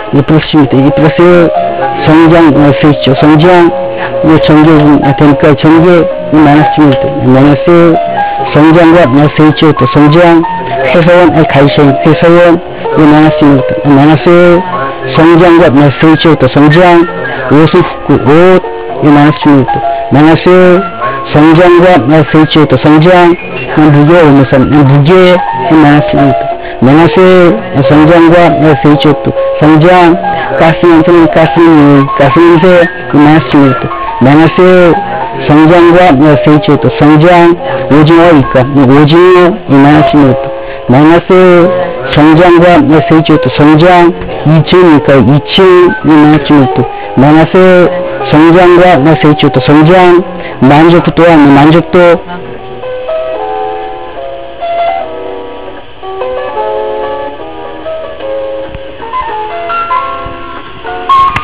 이 플러스입니다. 이 플러스 성장 수있죠. 성장 이 전개 되니까 전개 이 마이너스입니다. 마이너스 성장과 수있죠. 또 성장 회사원 가이생 회사원 이 마이너스입니다. 마이너스 성장과 수있죠. 또 성장 옷은 옷 이 마이너스입니다. 마이너스 성장과 수있죠. 또 성장 무게 오면서 무게 이 마이너스입니다. 마이너스 성장과 수있죠. 또 성장 가스 냄새는 가스 냄새 마이너스입니다. 마이너스 성장과 수있죠. 또 성장 오징어니까 오징어 이 마이너스입니다. 마이너스 성장과 수있죠. 또 성장 2층이니까 2층 이 마이너스입니다. 마이너스 성장과 수있죠. 또 성장 만족도 또한 만족도